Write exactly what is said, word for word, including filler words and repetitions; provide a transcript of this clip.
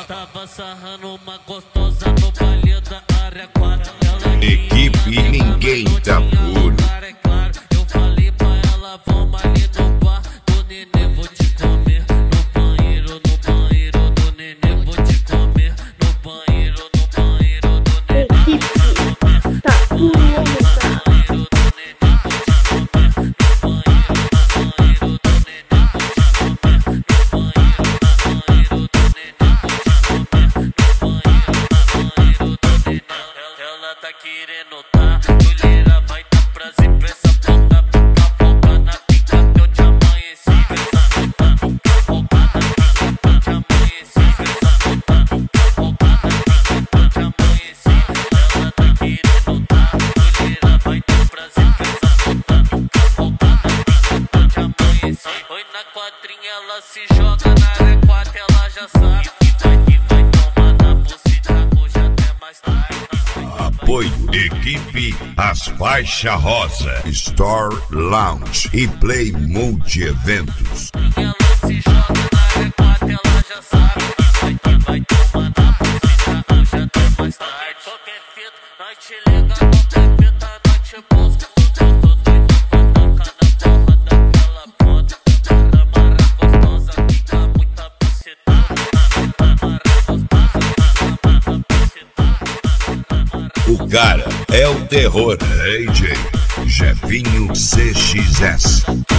Tava sarrando uma gostosa no baile da área quatro. Equipe Ninguém Tá Puro. É claro, eu falei pra ela, vamos ali no bar do nenê, vou te comer. No banheiro, no banheiro do nenê, vou te comer. No banheiro, no banheiro do nenê, vou te comer. Tá puro. Ela tá querendo tá, mulher vai dar prazer pra essa puta. Fica foca na pica que eu te amanheci. Essa puta, fica foca na pica que eu te amanheci. Essa puta, fica foca na pica que eu te amanheci. Ela tá querendo tá, mulher vai dar prazer pra essa puta. Fica foca na pica que eu te amanheci. Oi, na quadrinha ela se joga, na área quatro ela já sabe. E vai tomar na buceta hoje até mais tarde. Apoio Equipe As Faixa Rosa, Store Lounge e Play Multi Eventos. Ela se joga na área quatro, ela já sabe. E vai tomar na buceta hoje até mais tarde. Qualquer fita, nós te liga, qualquer fita, nós te busca. Tô doido pra tocar na porra daquela foto. Namara gostosa, fica muita bucetada. Namara gostosa, fica muita bucetada. O cara é o terror. A J Jefinho C X S.